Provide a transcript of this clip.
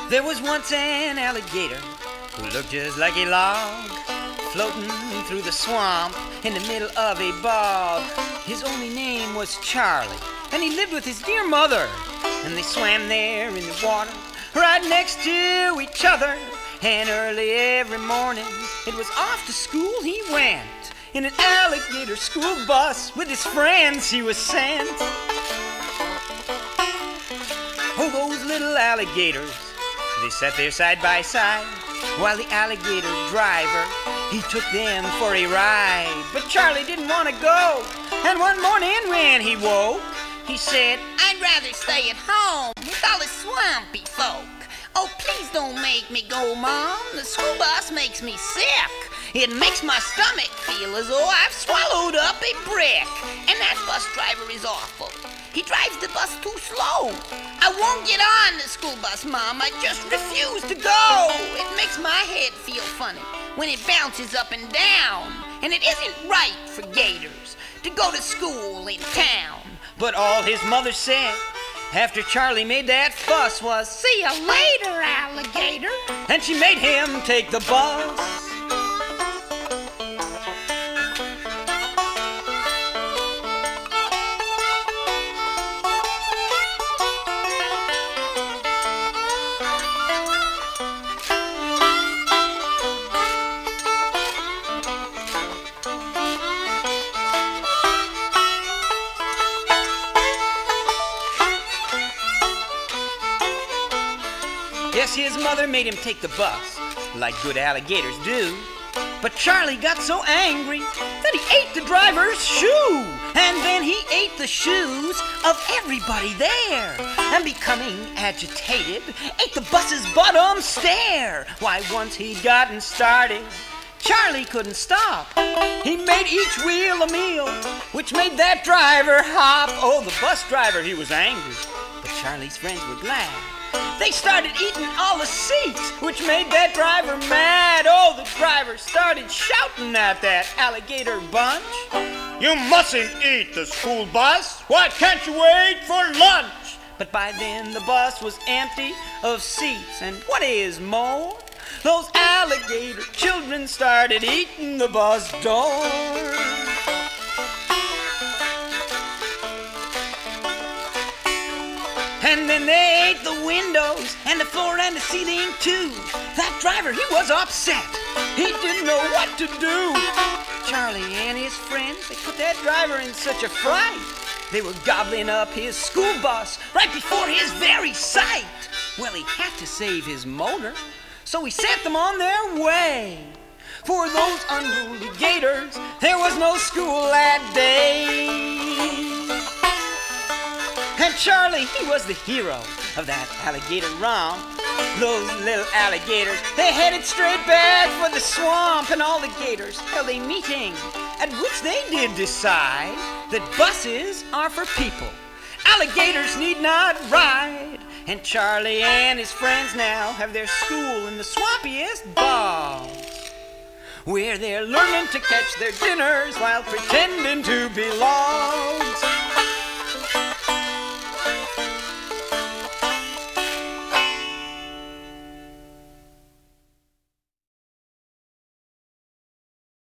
There was once an alligator who looked just like a log, floating through the swamp in the middle of a bog. His only name was Charlie, and he lived with his dear mother. And they swam there in the water, right next to each other. And early every morning, it was off to school he went. In an alligator school bus with his friends he was sent. Oh, those little alligators, they sat there side by side, while the alligator driver, he took them for a ride. But Charlie didn't want to go, and one morning when he woke, he said, "I'd rather stay at home with all the swampy folk. Oh, please don't make me go, Mom. The school bus makes me sick. It makes my stomach feel as though I've swallowed up a brick. And that bus driver is awful. He drives the bus too slow. I won't get on the school bus, Mom. I just refuse to go. It makes my head feel funny when it bounces up and down. And it isn't right for gators to go to school in town." But all his mother said after Charlie made that fuss was, "See you later, alligator." and she made him take the bus. Yes, his mother made him take the bus, like good alligators do. But Charlie got so angry that he ate the driver's shoe. And then he ate the shoes of everybody there. And becoming agitated, ate the bus's bottom stair. Why, once he'd gotten started, Charlie couldn't stop. He made each wheel a meal, which made that driver hop. Oh, the bus driver, he was angry. But Charlie's friends were glad. They started eating all the seats, which made that driver mad. Oh, the driver started shouting at that alligator bunch. "You mustn't eat the school bus. Why can't you wait for lunch?" But by then the bus was empty of seats, and what is more, those alligator children started eating the bus door. And then they ate the windows and the floor and the ceiling too. That driver, he was upset. He didn't know what to do. Charlie and his friends, they put that driver in such a fright. They were gobbling up his school bus right before his very sight. Well, he had to save his motor, so he sent them on their way. For those unruly gators, there was no school that day. And Charlie, he was the hero of that alligator romp. Those little alligators, they headed straight back for the swamp, and all the gators held a meeting at which they did decide that buses are for people. Alligators need not ride. And Charlie and his friends now have their school in the swampiest bogs, where they're learning to catch their dinners while pretending to be logs.